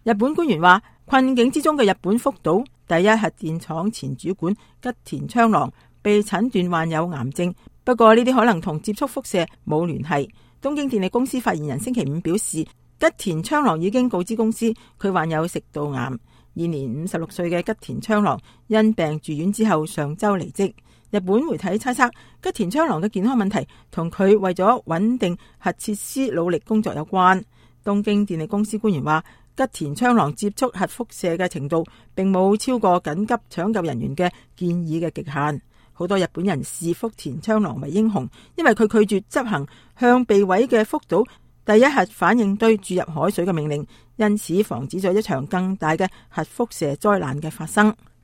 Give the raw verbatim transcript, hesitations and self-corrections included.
日本官員話，困境之中嘅日本福島第一核電廠前主管吉田昌郎被診斷患有癌症，不過呢啲可能同接觸輻射冇聯繫。東京電力公司發言人星期五表示，吉田昌郎已經告知公司佢患有食道癌。現年五十六歲嘅吉田昌郎因病住院之後上周離職。日本媒體猜測吉田昌郎嘅健康問題同佢為咗穩定核設施努力工作有關。東京電力公司官員話，吉田昌郎接觸核輻射嘅程度並冇超過緊急搶救人員嘅建議嘅極限。好多日本人視福田昌郎為英雄，因為佢拒絕執行向被毀嘅福島第一核反應堆注入海水嘅命令，因此防止咗一場更大嘅核輻射災難嘅發生。